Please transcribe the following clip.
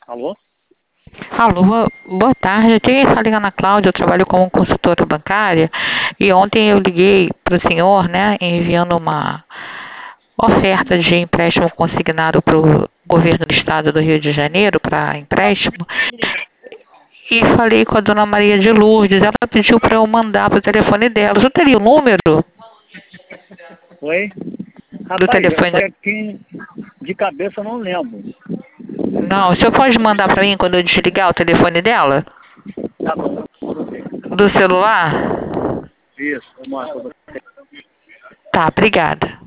Alô? Alô, boa tarde. Aqui está ligando a Cláudia, eu trabalho como consultora bancária e ontem eu liguei para o senhor, né, enviando uma oferta de empréstimo consignado para o governo do estado do Rio de Janeiro para empréstimo e falei com a dona Maria de Lourdes. Ela pediu para eu mandar para o telefone dela. Eu teria o número Oi? do Rapaz, eu telefone? sei aqui de cabeça eu não lembro. Não, o senhor pode mandar para mim quando eu desligar o telefone dela? Tá bom. Do celular? Isso, eu mando pra você. Tá, obrigada.